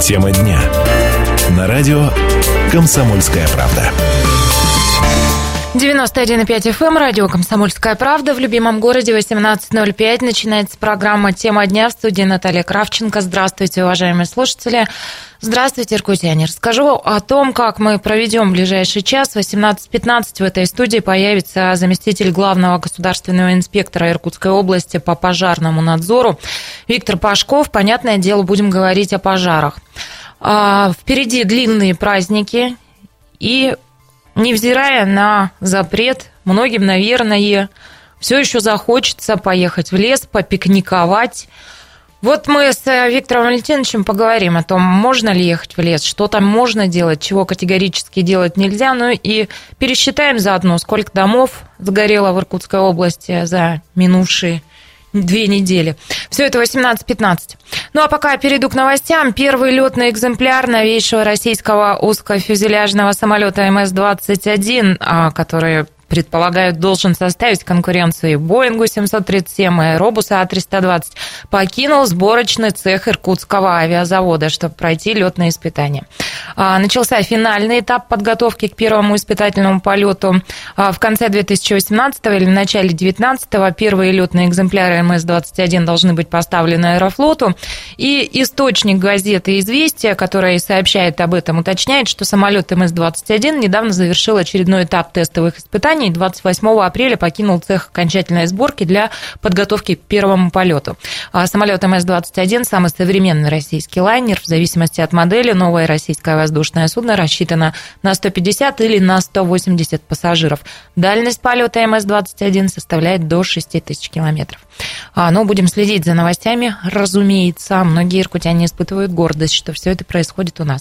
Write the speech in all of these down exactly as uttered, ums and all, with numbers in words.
Тема дня. На радио «Комсомольская правда». девяносто один и пять эф эм, радио «Комсомольская правда». В любимом городе восемнадцать ноль пять начинается программа «Тема дня». В студии Наталья Кравченко. Здравствуйте, уважаемые слушатели. Здравствуйте, иркутяне. Расскажу о том, как мы проведем ближайший час. В восемнадцать пятнадцать в этой студии появится заместитель главного государственного инспектора Иркутской области по пожарному надзору Виктор Пашков. Понятное дело, будем говорить о пожарах. Впереди длинные праздники, и невзирая на запрет, многим, наверное, все еще захочется поехать в лес, попикниковать. Вот мы с Виктором Валентиновичем поговорим о том, можно ли ехать в лес, что там можно делать, чего категорически делать нельзя, ну и пересчитаем заодно, сколько домов сгорело в Иркутской области за минувшие две недели. Все это восемнадцать пятнадцать. Ну, а пока я перейду к новостям. Первый летный экземпляр новейшего российского узкофюзеляжного самолета эм эс двадцать один, который, предполагают, должен составить конкуренцию и Боингу семьсот тридцать семь, и Аэробусу а триста двадцать, покинул сборочный цех Иркутского авиазавода, чтобы пройти летные испытания. Начался финальный этап подготовки к первому испытательному полету. В конце две тысячи восемнадцатого или в начале две тысячи девятнадцатого первые летные экземпляры эм эс двадцать один должны быть поставлены Аэрофлоту. И источник газеты «Известия», который сообщает об этом, уточняет, что самолет эм эс двадцать один недавно завершил очередной этап тестовых испытаний и двадцать восьмого апреля покинул цех окончательной сборки для подготовки к первому полету. Самолет эм эс двадцать один – самый современный российский лайнер. В зависимости от модели, новое российское воздушное судно рассчитано на сто пятьдесят или на сто восемьдесят пассажиров. Дальность полета эм эс двадцать один составляет до шесть тысяч километров. Но будем следить за новостями, разумеется. Многие иркутяне испытывают гордость, что все это происходит у нас.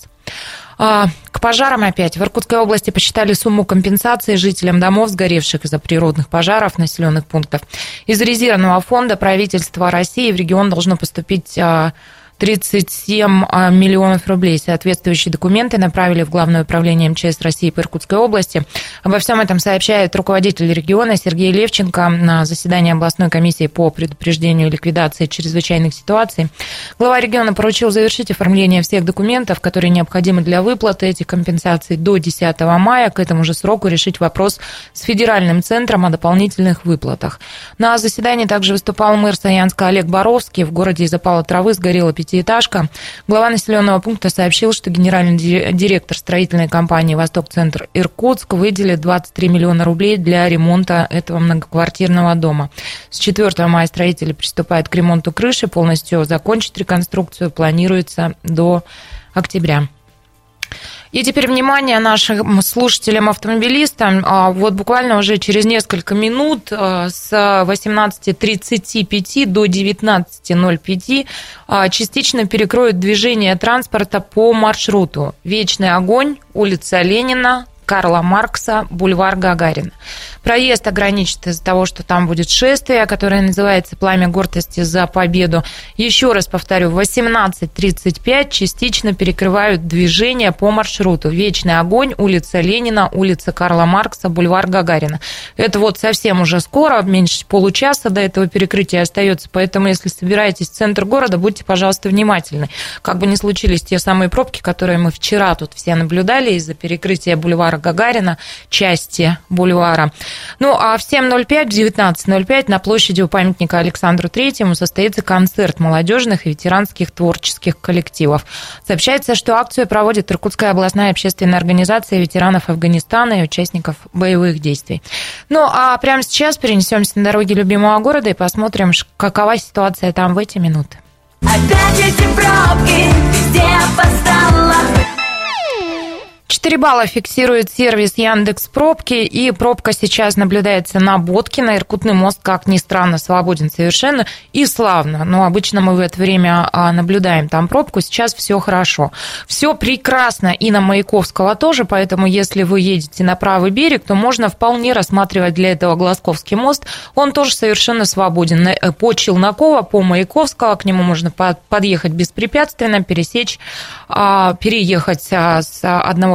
К пожарам опять. В Иркутской области посчитали сумму компенсации жителям домов, сгоревших из-за природных пожаров населенных пунктов. Из резервного фонда правительства России в регион должно поступить тридцать семь миллионов рублей. Соответствующие документы направили в Главное управление эм че эс России по Иркутской области. Обо всем этом сообщает руководитель региона Сергей Левченко на заседании областной комиссии по предупреждению и ликвидации чрезвычайных ситуаций. Глава региона поручил завершить оформление всех документов, которые необходимы для выплаты этих компенсаций до десятого мая. К этому же сроку решить вопрос с федеральным центром о дополнительных выплатах. На заседании также выступал мэр Саянска Олег Боровский. В городе из-за пала травы сгорела пятиэтажка. Глава населенного пункта сообщил, что генеральный директор строительной компании «Восток-Центр Иркутск» выделит двадцать три миллиона рублей для ремонта этого многоквартирного дома. С четвёртого мая строители приступают к ремонту крыши. Полностью закончить реконструкцию планируется до октября. И теперь внимание нашим слушателям-автомобилистам. Вот буквально уже через несколько минут с восемнадцати тридцати пяти до девятнадцати ноль пять частично перекроют движение транспорта по маршруту Вечный огонь, улица Ленина, Карла Маркса, бульвар Гагарина. Проезд ограничит из-за того, что там будет шествие, которое называется «Пламя гордости за победу». Еще раз повторю, в восемнадцать тридцать пять частично перекрывают движение по маршруту Вечный огонь, улица Ленина, улица Карла Маркса, бульвар Гагарина. Это вот совсем уже скоро, меньше получаса до этого перекрытия остается, поэтому если собираетесь в центр города, будьте, пожалуйста, внимательны. Как бы ни случились те самые пробки, которые мы вчера тут все наблюдали из-за перекрытия бульвара Гагарина, части бульвара. Ну, а в семь ноль пять, в девятнадцать ноль пять на площади у памятника Александру Третьему состоится концерт молодежных и ветеранских творческих коллективов. Сообщается, что акцию проводит Иркутская областная общественная организация ветеранов Афганистана и участников боевых действий. Ну, а прямо сейчас перенесемся на дороги любимого города и посмотрим, какова ситуация там в эти минуты. Опять эти пробки, везде опоздала. четыре балла фиксирует сервис Яндекс.Пробки, и пробка сейчас наблюдается на Боткина. Иркутный мост, как ни странно, свободен совершенно и славно. Но обычно мы в это время наблюдаем там пробку, сейчас все хорошо. Все прекрасно и на Маяковского тоже, поэтому если вы едете на правый берег, то можно вполне рассматривать для этого Глазковский мост. Он тоже совершенно свободен. По Челнокова, по Маяковского, к нему можно подъехать беспрепятственно, пересечь, переехать с одного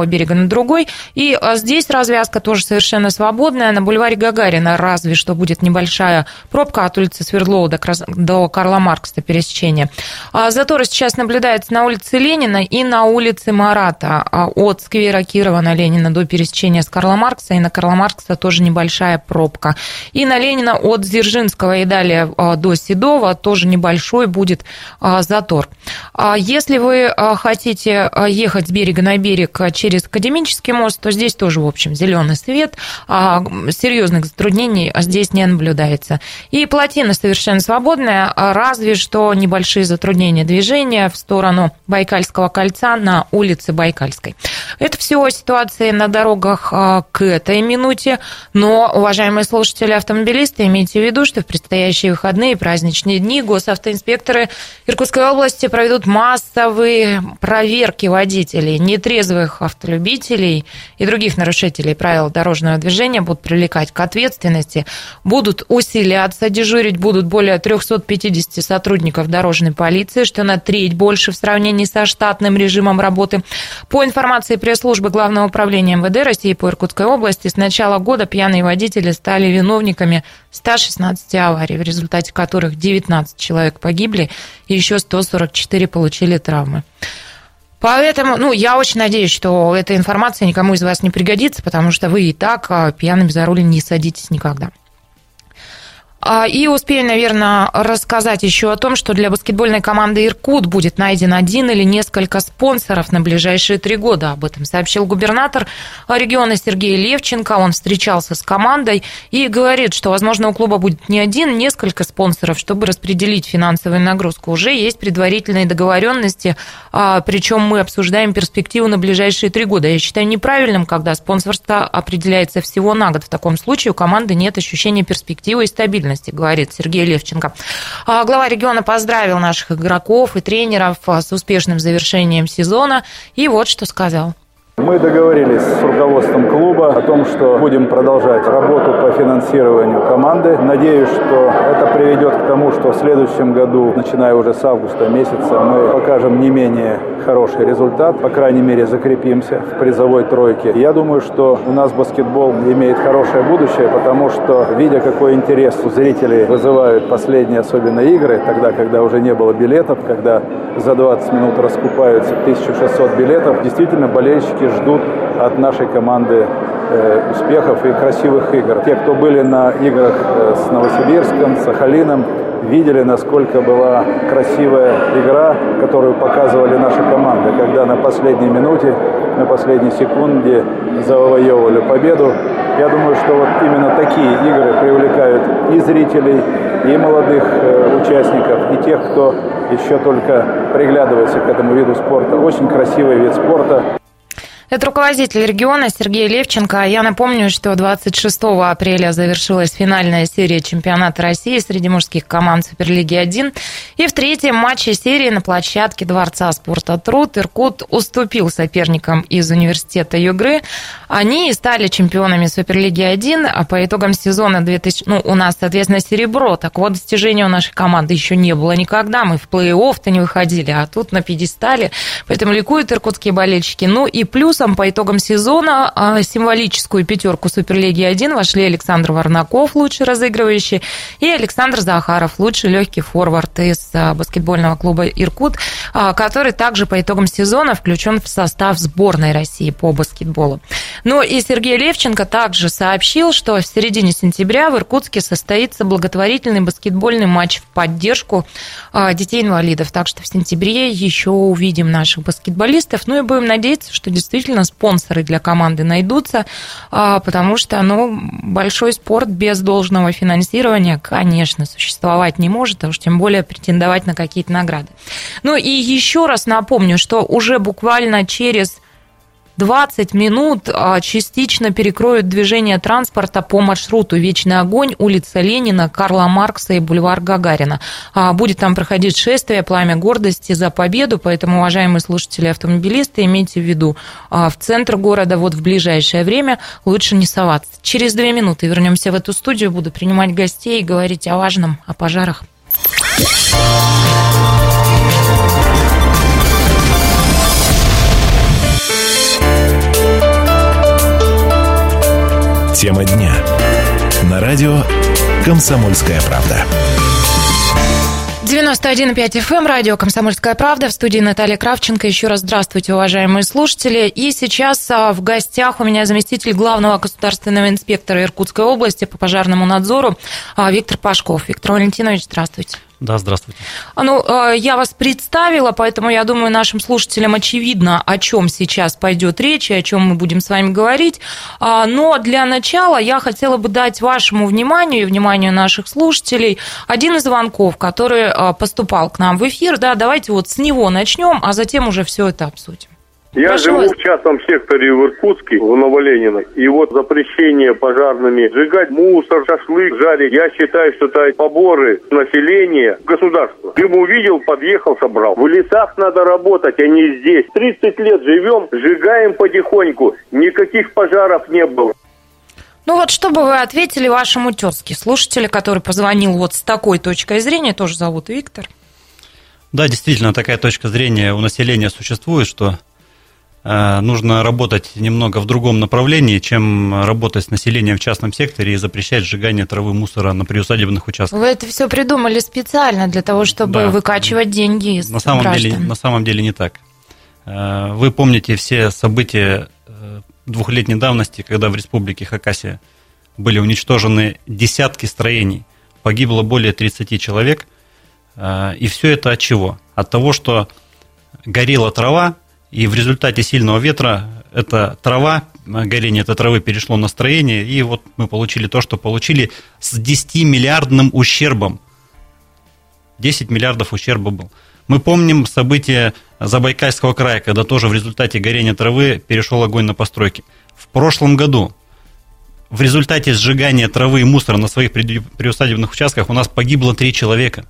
одного берега на другой. И здесь развязка тоже совершенно свободная. На бульваре Гагарина разве что будет небольшая пробка от улицы Свердлова до Карла Маркса пересечения. Заторы сейчас наблюдаются на улице Ленина и на улице Марата. От сквера Кирова на Ленина до пересечения с Карла Маркса. И на Карла Маркса тоже небольшая пробка. И на Ленина от Дзержинского и далее до Седова тоже небольшой будет затор. Если вы хотите ехать с берега на берег через Академический мост, то здесь тоже, в общем, зеленый свет. Серьезных затруднений здесь не наблюдается. И плотина совершенно свободная, разве что небольшие затруднения движения в сторону Байкальского кольца на улице Байкальской. Это все ситуации на дорогах к этой минуте. Но, уважаемые слушатели, автомобилисты, имейте в виду, что в предстоящие выходные и праздничные дни госавтоинспекторы Иркутской области проведут массовые проверки водителей, нетрезвых автолюбителей и других нарушителей правил дорожного движения будут привлекать к ответственности, будут усиляться, дежурить будут более триста пятьдесят сотрудников дорожной полиции, что на треть больше в сравнении со штатным режимом работы. По информации пресс-службы Главного управления эм вэ дэ России по Иркутской области, с начала года пьяные водители стали виновниками ста шестнадцати аварий, в результате которых девятнадцать человек погибли и еще сто сорок четыре получили травмы. Поэтому, ну, я очень надеюсь, что эта информация никому из вас не пригодится, потому что вы и так пьяными за руль не садитесь никогда. И успею, наверное, рассказать еще о том, что для баскетбольной команды «Иркут» будет найден один или несколько спонсоров на ближайшие три года. Об этом сообщил губернатор региона Сергей Левченко. Он встречался с командой и говорит, что, возможно, у клуба будет не один, несколько спонсоров, чтобы распределить финансовую нагрузку. Уже есть предварительные договоренности, причем мы обсуждаем перспективу на ближайшие три года. Я считаю неправильным, когда спонсорство определяется всего на год. В таком случае у команды нет ощущения перспективы и стабильности, говорит Сергей Левченко. Глава региона поздравил наших игроков и тренеров с успешным завершением сезона. И вот что сказал. Мы договорились с руководством клуба о том, что будем продолжать работу по финансированию команды. Надеюсь, что это приведет к тому, что в следующем году, начиная уже с августа месяца, мы покажем не менее хороший результат, по крайней мере закрепимся в призовой тройке. Я думаю, что у нас баскетбол имеет хорошее будущее, потому что, видя, какой интерес у зрителей вызывают последние особенно игры, тогда, когда уже не было билетов, когда за двадцать минут раскупаются тысяча шестьсот билетов, действительно болельщики ждут от нашей команды э, успехов и красивых игр. Те, кто были на играх э, с Новосибирском, с Сахалином, видели, насколько была красивая игра, которую показывали наши команды, когда на последней минуте, на последней секунде завоевывали победу. Я думаю, что вот именно такие игры привлекают и зрителей, и молодых э, участников, и тех, кто еще только приглядывается к этому виду спорта. Очень красивый вид спорта. Это руководитель региона Сергей Левченко. Я напомню, что двадцать шестого апреля завершилась финальная серия чемпионата России среди мужских команд Суперлиги один. И в третьем матче серии на площадке Дворца спорта «Труд» Иркут уступил соперникам из университета Югры. Они и стали чемпионами Суперлиги один, а по итогам сезона две тысячи... Ну, у нас, соответственно, серебро. Такого достижения у нашей команды еще не было никогда. Мы в плей-офф-то не выходили, а тут на пьедестале. Поэтому ликуют иркутские болельщики. Ну и плюс по итогам сезона символическую пятерку Суперлиги один вошли Александр Варнаков, лучший разыгрывающий, и Александр Захаров, лучший легкий форвард из баскетбольного клуба «Иркут», который также по итогам сезона включен в состав сборной России по баскетболу. Ну и Сергей Левченко также сообщил, что в середине сентября в Иркутске состоится благотворительный баскетбольный матч в поддержку детей-инвалидов. Так что в сентябре еще увидим наших баскетболистов. Ну и будем надеяться, что действительно спонсоры для команды найдутся, потому что, ну, большой спорт без должного финансирования, конечно, существовать не может, а уж тем более претендовать на какие-то награды. Ну и еще раз напомню, что уже буквально через двадцать минут частично перекроют движение транспорта по маршруту «Вечный огонь», улица Ленина, Карла Маркса и бульвар Гагарина. Будет там проходить шествие «Пламя гордости за победу», поэтому, уважаемые слушатели автомобилисты, имейте в виду, в центр города вот в ближайшее время лучше не соваться. Через две минуты вернемся в эту студию, буду принимать гостей и говорить о важном, о пожарах. Тема дня. На радио «Комсомольская правда». девяносто один и пять эф эм, радио «Комсомольская правда», в студии Наталья Кравченко. Еще раз здравствуйте, уважаемые слушатели. И сейчас в гостях у меня заместитель главного государственного инспектора Иркутской области по пожарному надзору Виктор Пашков. Виктор Валентинович, здравствуйте. Да, здравствуйте. Ну, я вас представила, поэтому я думаю, нашим слушателям очевидно, о чем сейчас пойдет речь и о чем мы будем с вами говорить. Но для начала я хотела бы дать вашему вниманию и вниманию наших слушателей один из звонков, который поступал к нам в эфир. Да, давайте вот с него начнем, а затем уже все это обсудим. Я Прошу живу вас. в частном секторе в Иркутске, в Новоленина, и вот запрещение пожарными сжигать мусор, шашлык, жарить, я считаю, что это поборы населения, государства. Дым увидел, подъехал, собрал. В лесах надо работать, а не здесь. тридцать лет живем, сжигаем потихоньку, никаких пожаров не было. Ну вот что бы вы ответили вашему тезке, слушателю, который позвонил вот с такой точкой зрения, тоже зовут Виктор. Да, действительно, такая точка зрения у населения существует, что э, нужно работать немного в другом направлении, чем работать с населением в частном секторе и запрещать сжигание травы, мусора на приусадебных участках. Вы это все придумали специально для того, чтобы Да. выкачивать деньги из На самом граждан. деле, на самом деле не так. Э, Вы помните все события э, двухлетней давности, когда в республике Хакасия были уничтожены десятки строений, погибло более тридцати человек. И все это от чего? От того, что горела трава, и в результате сильного ветра эта трава, горение этой травы перешло на строение, и вот мы получили то, что получили с десятимиллиардным ущербом. десять миллиардов ущерба был. Мы помним события Забайкальского края, когда тоже в результате горения травы перешел огонь на постройки. В прошлом году в результате сжигания травы и мусора на своих приусадебных участках у нас погибло три человека.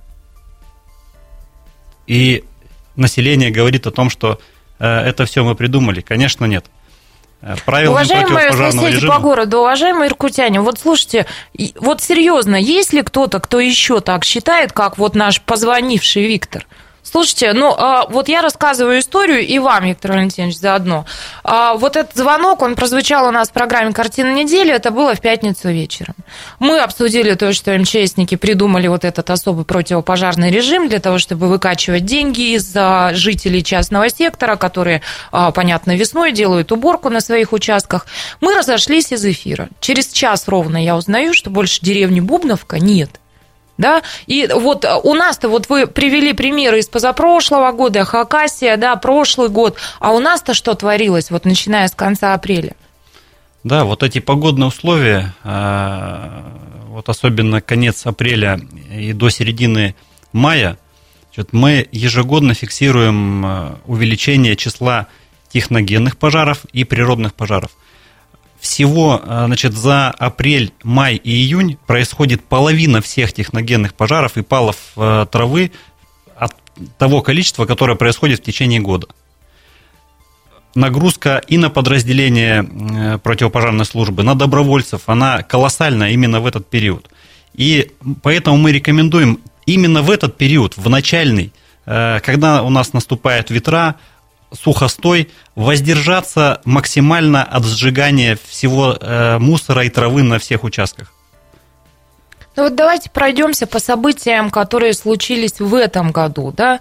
И население говорит о том, что э, это все мы придумали. Конечно, нет. Правила Уважаемые противопожарного соседи режима... по городу, уважаемые иркутяне, вот слушайте, вот серьезно, есть ли кто-то, кто еще так считает, как вот наш позвонивший Виктор? Слушайте, ну вот я рассказываю историю и вам, Виктор Валентинович, заодно. Вот этот звонок, он прозвучал у нас в программе «Картина недели», это было в пятницу вечером. Мы обсудили то, что МЧСники придумали вот этот особый противопожарный режим для того, чтобы выкачивать деньги из жителей частного сектора, которые, понятно, весной делают уборку на своих участках. Мы разошлись из эфира. Через час ровно я узнаю, что больше деревни Бубновка нет. Да, и вот у нас-то, вот вы привели примеры из позапрошлого года, Хакасия, да, прошлый год, а у нас-то что творилось, вот начиная с конца апреля? Да, вот эти погодные условия, вот особенно конец апреля и до середины мая, мы ежегодно фиксируем увеличение числа техногенных пожаров и природных пожаров. Всего, значит, за апрель, май и июнь происходит половина всех техногенных пожаров и палов травы от того количества, которое происходит в течение года. Нагрузка и на подразделения противопожарной службы, на добровольцев, она колоссальна именно в этот период. И поэтому мы рекомендуем именно в этот период, в начальный, когда у нас наступают ветра, сухостой, воздержаться максимально от сжигания всего э, мусора и травы на всех участках. Ну вот давайте пройдемся по событиям, которые случились в этом году, да.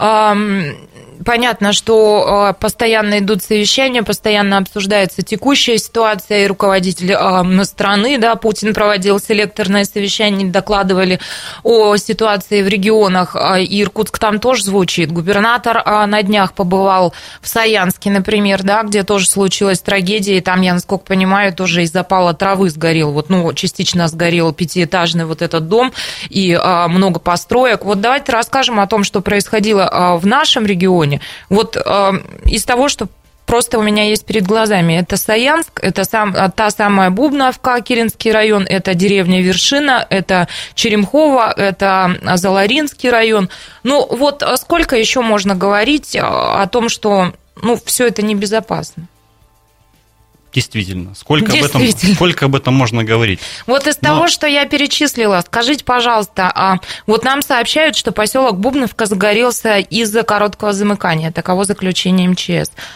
Понятно, что постоянно идут совещания, постоянно обсуждается текущая ситуация, и руководитель страны, да, Путин проводил селекторное совещание, докладывали о ситуации в регионах, и Иркутск там тоже звучит. Губернатор на днях побывал в Саянске, например, да, где тоже случилась трагедия, и там, я насколько понимаю, тоже из запала травы сгорел, вот, ну, частично сгорел пятиэтажный вот этот дом и много построек. Вот давайте расскажем о том, что происходило в нашем регионе. Вот э, из того, что просто у меня есть перед глазами, это Саянск, это сам, та самая Бубновка, Киринский район, это деревня Вершина, это Черемхово, это Заларинский район. Ну вот сколько еще можно говорить о том, что ну, все это небезопасно? Действительно. Сколько, Действительно. Об этом, сколько об этом можно говорить? Вот из Но... того, что я перечислила, скажите, пожалуйста, а вот нам сообщают, что поселок Бубновка загорелся из-за короткого замыкания. Таково заключение МЧС.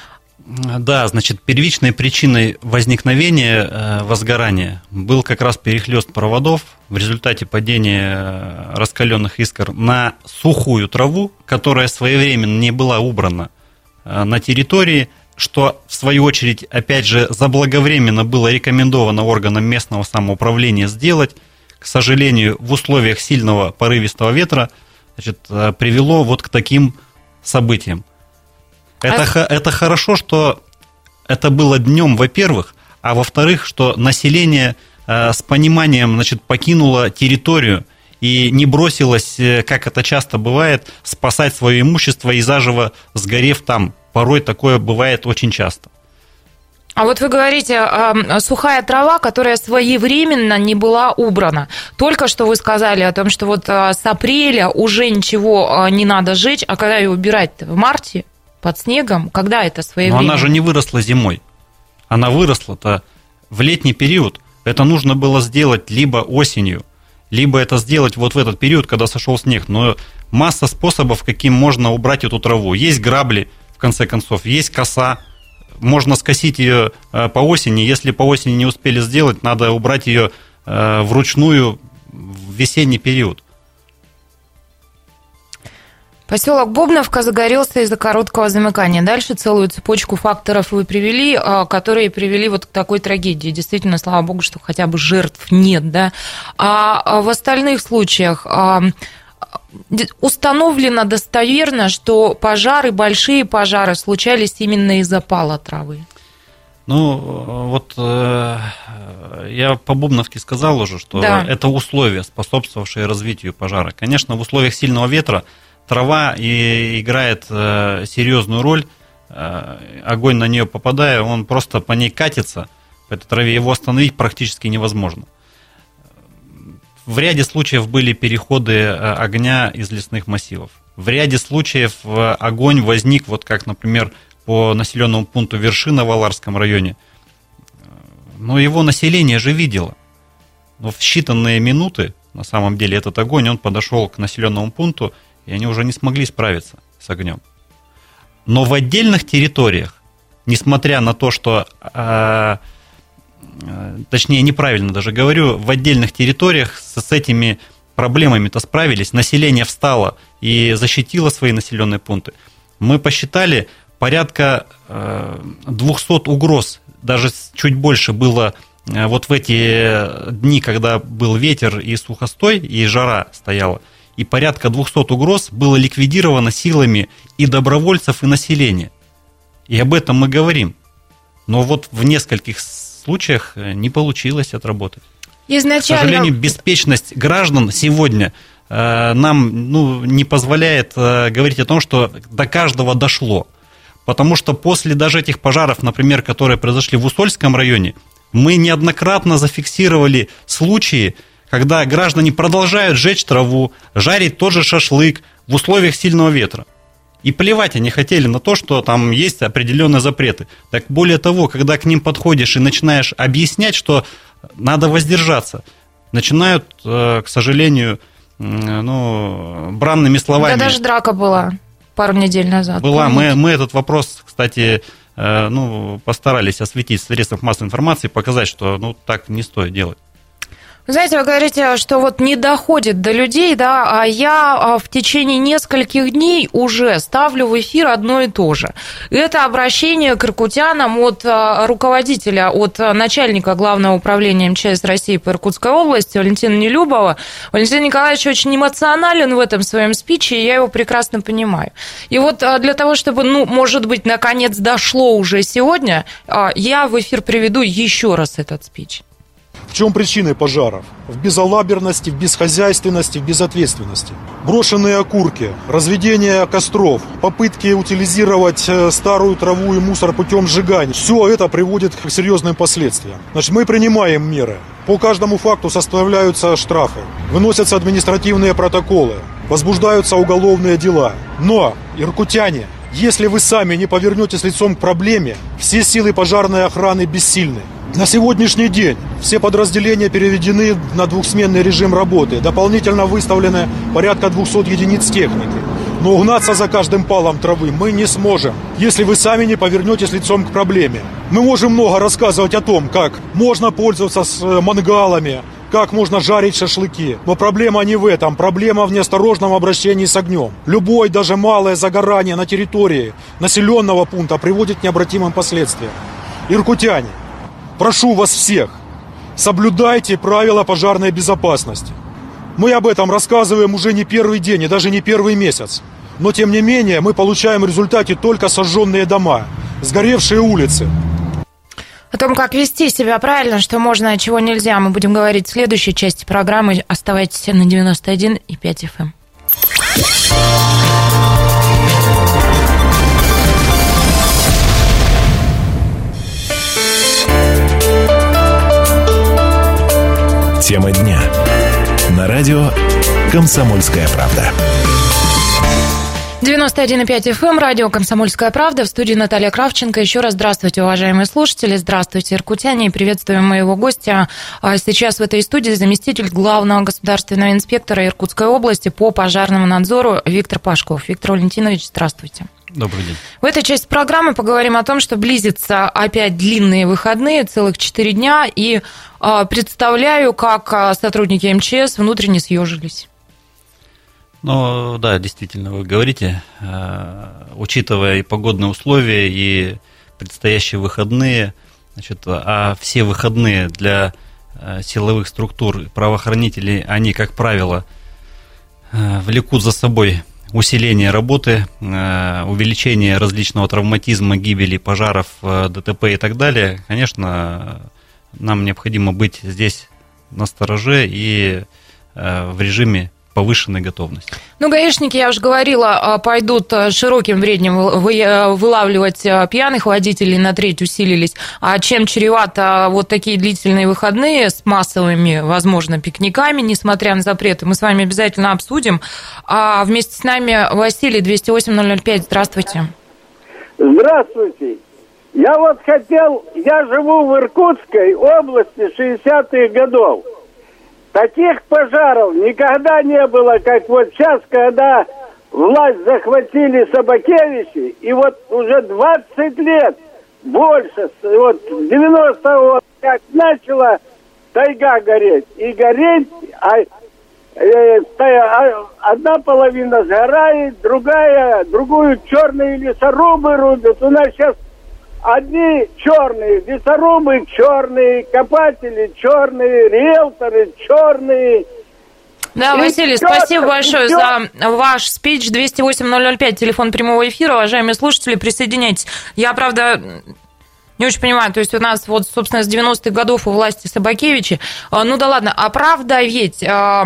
Да, значит, первичной причиной возникновения возгорания был как раз перехлёст проводов в результате падения раскаленных искр на сухую траву, которая своевременно не была убрана на территории, что, в свою очередь, опять же, заблаговременно было рекомендовано органам местного самоуправления сделать. К сожалению, в условиях сильного порывистого ветра, значит, привело вот к таким событиям. Это, а... это хорошо, что это было днем, во-первых, а во-вторых, что население э, с пониманием, значит, покинуло территорию и не бросилось, как это часто бывает, спасать свое имущество и заживо сгорев там. Порой такое бывает очень часто. А вот вы говорите, э, сухая трава, которая своевременно не была убрана. Только что вы сказали о том, что вот э, с апреля уже ничего э, не надо жечь, а когда ее убирать-то? В марте? Под снегом? Когда это своевременно? Но она же не выросла зимой. Она выросла-то в летний период. Это нужно было сделать либо осенью, либо это сделать вот в этот период, когда сошел снег. Но масса способов, каким можно убрать эту траву. Есть грабли, в конце концов, есть коса. Можно скосить ее по осени. Если по осени не успели сделать, надо убрать ее вручную в весенний период. Поселок Бобновка загорелся из-за короткого замыкания. Дальше целую цепочку факторов вы привели, которые привели вот к такой трагедии. Действительно, слава богу, что хотя бы жертв нет, да. А в остальных случаях установлено достоверно, что пожары, большие пожары случались именно из-за пала травы. Ну, вот э, я по Бобновке сказал уже, что да. Это условия, способствовавшие развитию пожара. Конечно, в условиях сильного ветра трава и играет э, серьезную роль, э, огонь на нее попадая, он просто по ней катится, по этой траве, его остановить практически невозможно. В ряде случаев были переходы огня из лесных массивов. В ряде случаев огонь возник, вот как, например, по населенному пункту Вершина в Аларском районе. Но его население же видело. Но в считанные минуты, на самом деле, этот огонь, он подошел к населенному пункту, и они уже не смогли справиться с огнем. Но в отдельных территориях, несмотря на то, что, э, точнее, неправильно даже говорю, в отдельных территориях с, с этими проблемами-то справились, население встало и защитило свои населенные пункты. Мы посчитали, порядка э, двухсот угроз, даже чуть больше было э, вот в эти дни, когда был ветер и сухостой, и жара стояла. И порядка двухсот угроз было ликвидировано силами и добровольцев, и населения. И об этом мы говорим. Но вот в нескольких случаях не получилось отработать. Изначально... К сожалению, беспечность граждан сегодня э, нам ну, не позволяет э, говорить о том, что до каждого дошло. Потому что после даже этих пожаров, например, которые произошли в Усольском районе, мы неоднократно зафиксировали случаи, когда граждане продолжают жечь траву, жарить тот же шашлык в условиях сильного ветра. И плевать они хотели на то, что там есть определенные запреты. Так более того, когда к ним подходишь и начинаешь объяснять, что надо воздержаться, начинают, к сожалению, ну, бранными словами. Да даже драка была пару недель назад. Была. Мы, мы этот вопрос, кстати, ну, постарались осветить в средствах массовой информации, показать, что ну, так не стоит делать. Вы знаете, вы говорите, что вот не доходит до людей, да, а я в течение нескольких дней уже ставлю в эфир одно и то же. Это обращение к иркутянам от руководителя, от начальника Главного управления МЧС России по Иркутской области Валентина Нелюбова. Валентин Николаевич очень эмоционален в этом своем спиче, и я его прекрасно понимаю. И вот для того, чтобы, ну, может быть, наконец дошло уже сегодня, я в эфир приведу еще раз этот спич. В чем причины пожаров? В безалаберности, в бесхозяйственности, в безответственности. Брошенные окурки, разведение костров, попытки утилизировать старую траву и мусор путем сжигания. Все это приводит к серьезным последствиям. Значит, мы принимаем меры. По каждому факту составляются штрафы, выносятся административные протоколы, возбуждаются уголовные дела. Но, иркутяне, если вы сами не повернетесь лицом к проблеме, все силы пожарной охраны бессильны. На сегодняшний день все подразделения переведены на двухсменный режим работы. Дополнительно выставлены порядка двухсот единиц техники. Но угнаться за каждым палом травы мы не сможем, если вы сами не повернетесь лицом к проблеме. Мы можем много рассказывать о том, как можно пользоваться с мангалами, как можно жарить шашлыки. Но проблема не в этом. Проблема в неосторожном обращении с огнем. Любое, даже малое загорание на территории населенного пункта приводит к необратимым последствиям. Иркутяне, прошу вас всех, соблюдайте правила пожарной безопасности. Мы об этом рассказываем уже не первый день и даже не первый месяц. Но, тем не менее, мы получаем в результате только сожженные дома, сгоревшие улицы. О том, как вести себя правильно, что можно, а чего нельзя, мы будем говорить в следующей части программы. Оставайтесь на девяносто один и пять эф эм. Тема дня. На радио «Комсомольская правда». девяносто один и пять эф эм, радио «Комсомольская правда», в студии Наталья Кравченко. Еще раз здравствуйте, уважаемые слушатели, здравствуйте, иркутяне, и приветствуем моего гостя. Сейчас в этой студии заместитель главного государственного инспектора Иркутской области по пожарному надзору Виктор Пашков. Виктор Валентинович, здравствуйте. Добрый день. В этой части программы поговорим о том, что близятся опять длинные выходные, целых четыре дня, и представляю, как сотрудники эм че эс внутренне съежились. Ну, да, действительно, вы говорите, учитывая и погодные условия, и предстоящие выходные, значит, а все выходные для силовых структур, правоохранителей, они, как правило, влекут за собой усиление работы, увеличение различного травматизма, гибели, пожаров, дэ тэ пэ и так далее. Конечно, нам необходимо быть здесь настороже и в режиме повышенной готовности. Ну, гаишники, я уже говорила, пойдут широким бреднем вылавливать пьяных водителей, на треть усилились. А чем чревато вот такие длительные выходные с массовыми, возможно, пикниками, несмотря на запреты, мы с вами обязательно обсудим. А вместе с нами Василий, двести восемь ноль ноль пять. Здравствуйте. Здравствуйте. Я вот хотел, я живу в Иркутской области шестидесятых годов. Таких пожаров никогда не было, как вот сейчас, когда власть захватили Собакевичи, и вот уже двадцать лет, больше, вот с девяностого года, как начала тайга гореть. И гореть, а, э, та, одна половина сгорает, другая, другую черные лесорубы рубят. У нас сейчас одни черные, лесорубы черные, копатели черные, риэлторы черные. Да, и Василий, чёрт, спасибо большое чёрт. за ваш спич. двести восемь ноль ноль пять, телефон прямого эфира. Уважаемые слушатели, присоединяйтесь. Я, правда, не очень понимаю, то есть у нас вот, собственно, с девяностых годов у власти Собакевичи. Ну да ладно, а правда ведь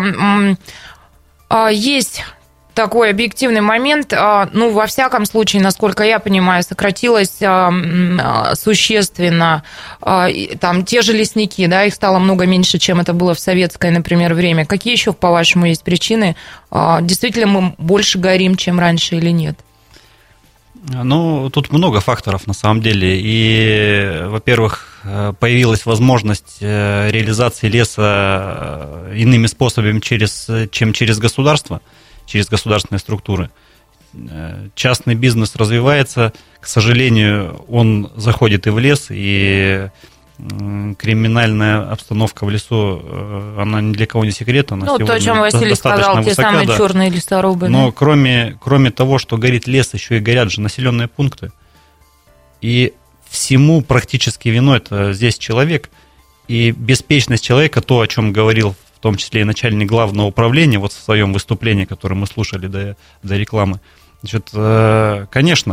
есть такой объективный момент, ну, во всяком случае, насколько я понимаю, сократилось существенно там те же лесники, да, их стало много меньше, чем это было в советское, например, время. Какие еще, по-вашему, есть причины? Действительно, мы больше горим, чем раньше или нет? Ну, тут много факторов, на самом деле. И, во-первых, появилась возможность реализации леса иными способами, через, чем через государство, через государственные структуры. Частный бизнес развивается, к сожалению, он заходит и в лес, и криминальная обстановка в лесу, она ни для кого не секрет. Она ну, то, о чем Василий сказал, высока, те самые да. черные лесорубы. Но да. кроме, кроме того, что горит лес, еще и горят же населенные пункты. И всему практически виной это здесь человек. И беспечность человека, то, о чем говорил в том числе и начальник главного управления, вот в своем выступлении, которое мы слушали до, до рекламы. Значит, конечно,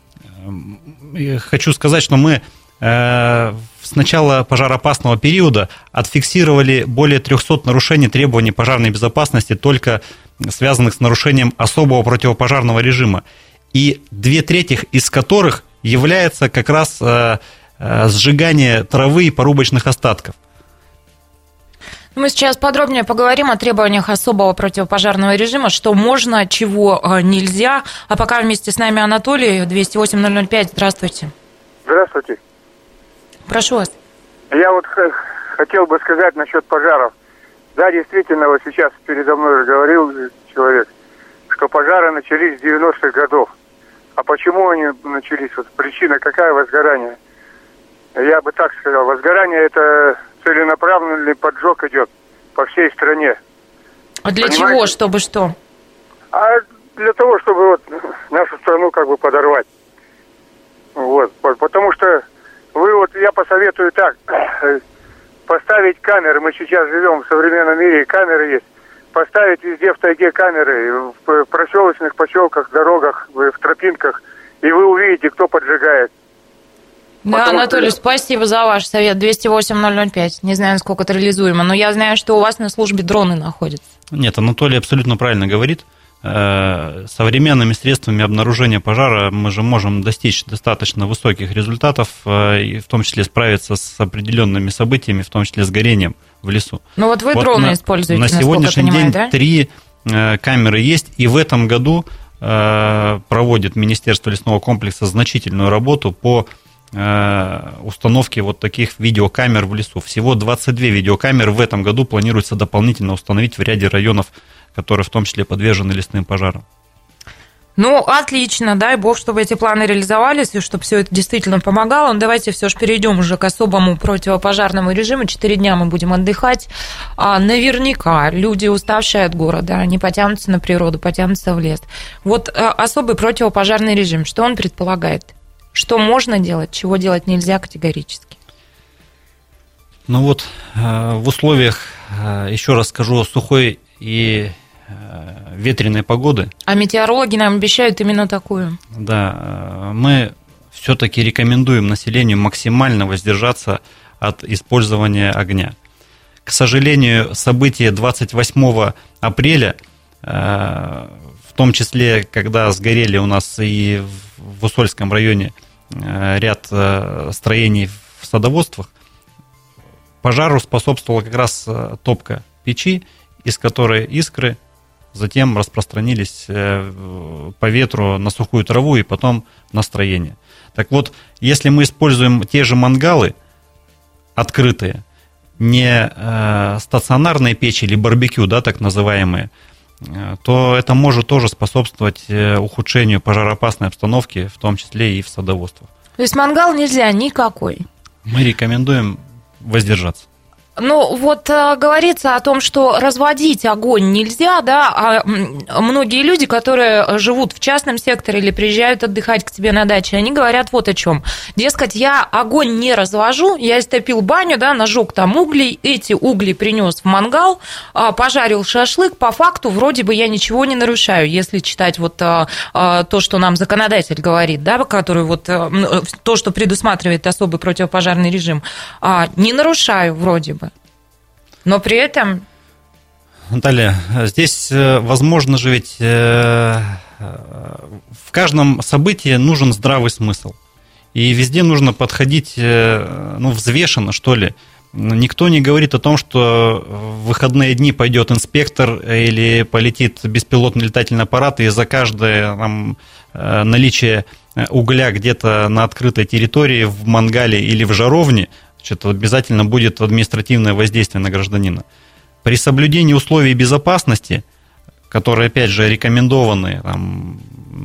хочу сказать, что мы с начала пожароопасного периода отфиксировали более триста нарушений требований пожарной безопасности, только связанных с нарушением особого противопожарного режима. И две трети из которых является как раз сжигание травы и порубочных остатков. Мы сейчас подробнее поговорим о требованиях особого противопожарного режима, что можно, чего нельзя. А пока вместе с нами Анатолий, двести восемь ноль ноль пять. Здравствуйте. Здравствуйте. Прошу вас. Я вот хотел бы сказать насчет пожаров. Да, действительно, вот сейчас передо мной говорил человек, что пожары начались с девяностых годов. А почему они начались? Вот причина какая возгорания? Я бы так сказал, возгорание – это целенаправленный поджог идет по всей стране. А для Понимаете? чего? Чтобы что? А для того, чтобы вот нашу страну как бы подорвать. Вот. Потому что вы вот, я посоветую так, поставить камеры. Мы сейчас живем в современном мире, и камеры есть. Поставить везде в тайге камеры, в проселочных поселках, дорогах, в тропинках, и вы увидите, кто поджигает. Да, Потому Анатолий, что... спасибо за ваш совет. двести восемь ноль ноль пять. Не знаю, насколько это реализуемо, но я знаю, что у вас на службе дроны находятся. Нет, Анатолий абсолютно правильно говорит. Современными средствами обнаружения пожара мы же можем достичь достаточно высоких результатов, и в том числе справиться с определенными событиями, в том числе с горением в лесу. Ну вот вы вот дроны на, используете, на сегодняшний понимаю, день да? три камеры есть, и в этом году проводит Министерство лесного комплекса значительную работу по установки вот таких видеокамер в лесу. Всего двадцать две видеокамеры в этом году планируется дополнительно установить в ряде районов, которые в том числе подвержены лесным пожарам. Ну, отлично, дай бог, чтобы эти планы реализовались, и чтобы все это действительно помогало. Но давайте все же перейдем уже к особому противопожарному режиму. Четыре дня мы будем отдыхать. А наверняка люди, уставшие от города, они потянутся на природу, потянутся в лес. Вот особый противопожарный режим, что он предполагает? Что можно делать, чего делать нельзя категорически? Ну вот, в условиях, еще раз скажу, сухой и ветреной погоды. А метеорологи нам обещают именно такую. Да, мы все-таки рекомендуем населению максимально воздержаться от использования огня. К сожалению, события двадцать восьмого апреля, в том числе, когда сгорели у нас и в Усольском районе ряд строений в садоводствах, пожару способствовала как раз топка печи, из которой искры затем распространились по ветру на сухую траву и потом на строение. Так вот, если мы используем те же мангалы открытые, не стационарные печи или барбекю, да, так называемые, то это может тоже способствовать ухудшению пожароопасной обстановки, в том числе и в садоводствах. То есть мангал нельзя никакой? Мы рекомендуем воздержаться. Ну, вот а, говорится о том, что разводить огонь нельзя, да, а многие люди, которые живут в частном секторе или приезжают отдыхать к тебе на даче, они говорят вот о чем. Дескать, я огонь не развожу, я истопил баню, да, нажег там угли, эти угли принес в мангал, пожарил шашлык, по факту вроде бы я ничего не нарушаю, если читать вот а, а, то, что нам законодатель говорит, да, который вот а, то, что предусматривает особый противопожарный режим, а, не нарушаю вроде бы. Но при этом... Наталья, здесь возможно же ведь в каждом событии нужен здравый смысл. И везде нужно подходить, ну, взвешенно, что ли. Никто не говорит о том, что в выходные дни пойдет инспектор или полетит беспилотный летательный аппарат, и за каждое там, наличие угля где-то на открытой территории, в мангале или в жаровне, что обязательно будет административное воздействие на гражданина. При соблюдении условий безопасности, которые, опять же, рекомендованы, там,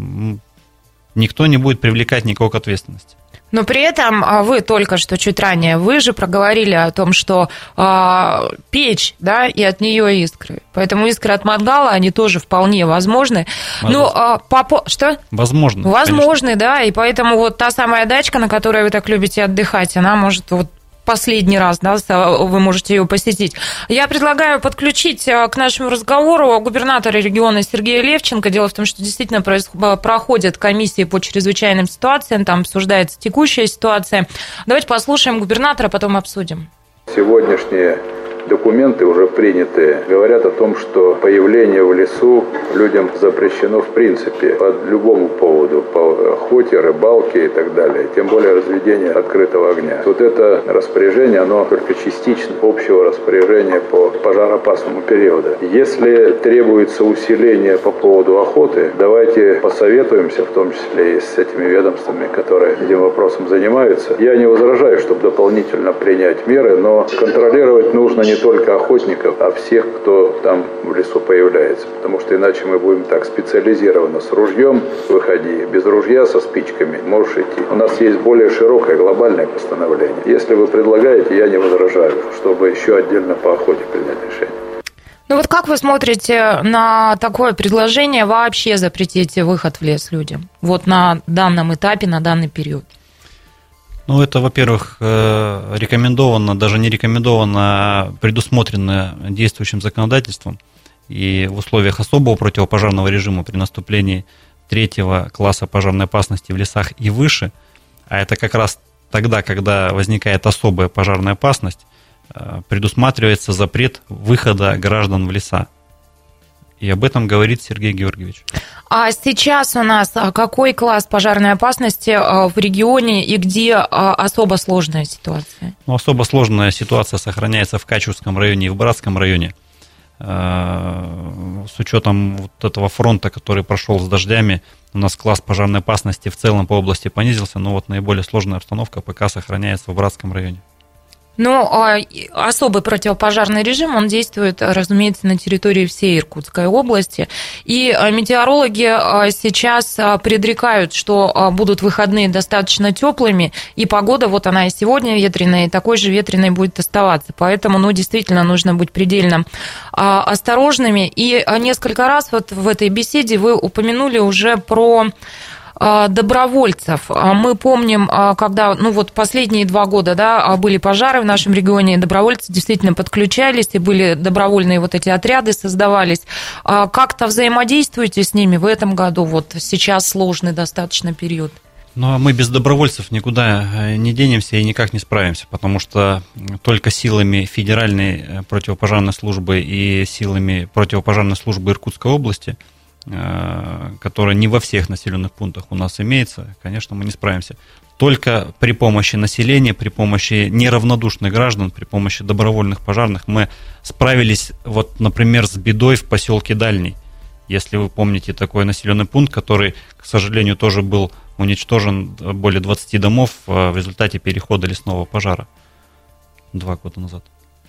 никто не будет привлекать никого к ответственности. Но при этом вы только что, чуть ранее, вы же проговорили о том, что э, печь, да, и от нее искры. Поэтому искры от мангала, они тоже вполне возможны. Ну, э, по... что? Возможно. Возможны, конечно. Да, и поэтому вот та самая дачка, на которой вы так любите отдыхать, она может вот последний раз, да, вы можете ее посетить. Я предлагаю подключить к нашему разговору губернатора региона Сергея Левченко. Дело в том, что действительно проходят комиссии по чрезвычайным ситуациям, там обсуждается текущая ситуация. Давайте послушаем губернатора, потом обсудим. Сегодняшние документы, уже принятые, говорят о том, что появление в лесу людям запрещено в принципе по любому поводу, по охоте, рыбалке и так далее, тем более разведение открытого огня. Вот это распоряжение, оно только частично общего распоряжения по пожароопасному периоду. Если требуется усиление по поводу охоты, давайте посоветуемся, в том числе и с этими ведомствами, которые этим вопросом занимаются. Я не возражаю, чтобы дополнительно принять меры, но контролировать нужно не только охотников, а всех, кто там в лесу появляется. Потому что иначе мы будем так специализированно с ружьем выходи, без ружья со спичками можешь идти. У нас есть более широкое глобальное постановление. Если вы предлагаете, я не возражаю, чтобы еще отдельно по охоте принять решение. Ну вот как вы смотрите на такое предложение вообще запретить выход в лес людям? Вот на данном этапе, на данный период. Ну, это, во-первых, рекомендовано, даже не рекомендовано, а предусмотрено действующим законодательством. И в условиях особого противопожарного режима при наступлении третьего класса пожарной опасности в лесах и выше, а это как раз тогда, когда возникает особая пожарная опасность, предусматривается запрет выхода граждан в леса. И об этом говорит Сергей Георгиевич. А сейчас у нас какой класс пожарной опасности в регионе и где особо сложная ситуация? Ну, особо сложная ситуация сохраняется в Качевском районе и в Братском районе. С учетом вот этого фронта, который прошел с дождями, у нас класс пожарной опасности в целом по области понизился, но вот наиболее сложная обстановка пока сохраняется в Братском районе. Ну, особый противопожарный режим, он действует, разумеется, на территории всей Иркутской области. И метеорологи сейчас предрекают, что будут выходные достаточно теплыми, и погода, вот она и сегодня ветреная, и такой же ветреной будет оставаться. Поэтому, ну, действительно, нужно быть предельно осторожными. И несколько раз вот в этой беседе вы упомянули уже про добровольцев. Мы помним, когда, ну вот последние два года, да, были пожары в нашем регионе, добровольцы действительно подключались, и были добровольные вот эти отряды, создавались. Как-то взаимодействуете с ними в этом году? Вот сейчас сложный достаточно период. Ну, а мы без добровольцев никуда не денемся и никак не справимся, потому что только силами Федеральной противопожарной службы и силами противопожарной службы Иркутской области, которая не во всех населенных пунктах у нас имеется, конечно, мы не справимся. Только при помощи населения, при помощи неравнодушных граждан, при помощи добровольных пожарных мы справились, вот, например, с бедой в поселке Дальний. Если вы помните такой населенный пункт, который, к сожалению, тоже был уничтожен, более двадцати домов в результате перехода лесного пожара два года назад.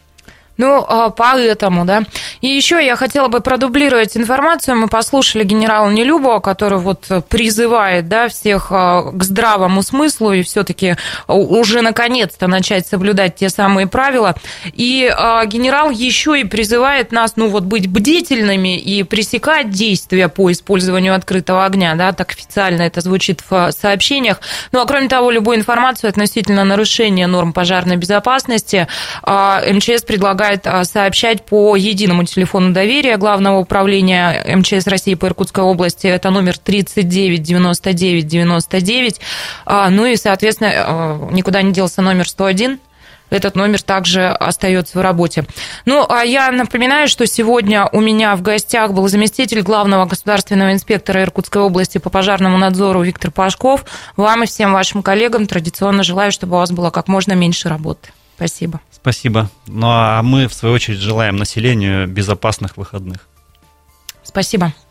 Ну, поэтому, да. И еще я хотела бы продублировать информацию. Мы послушали генерала Нелюбова, который вот призывает, да, всех к здравому смыслу и все-таки уже наконец-то начать соблюдать те самые правила. И генерал еще и призывает нас, ну, вот быть бдительными и пресекать действия по использованию открытого огня, да, так официально это звучит в сообщениях. Ну, а кроме того, любую информацию относительно нарушения норм пожарной безопасности МЧС предлагает сообщать по единому телефону доверия Главного управления МЧС России по Иркутской области. Это номер тридцать девять девяносто девять девяносто девять. Ну и, соответственно, никуда не делся номер сто один. Этот номер также остается в работе. Ну, а я напоминаю, что сегодня у меня в гостях был заместитель главного государственного инспектора Иркутской области по пожарному надзору Виктор Пашков. Вам и всем вашим коллегам традиционно желаю, чтобы у вас было как можно меньше работы. Спасибо. Спасибо. Ну, а мы, в свою очередь, желаем населению безопасных выходных. Спасибо.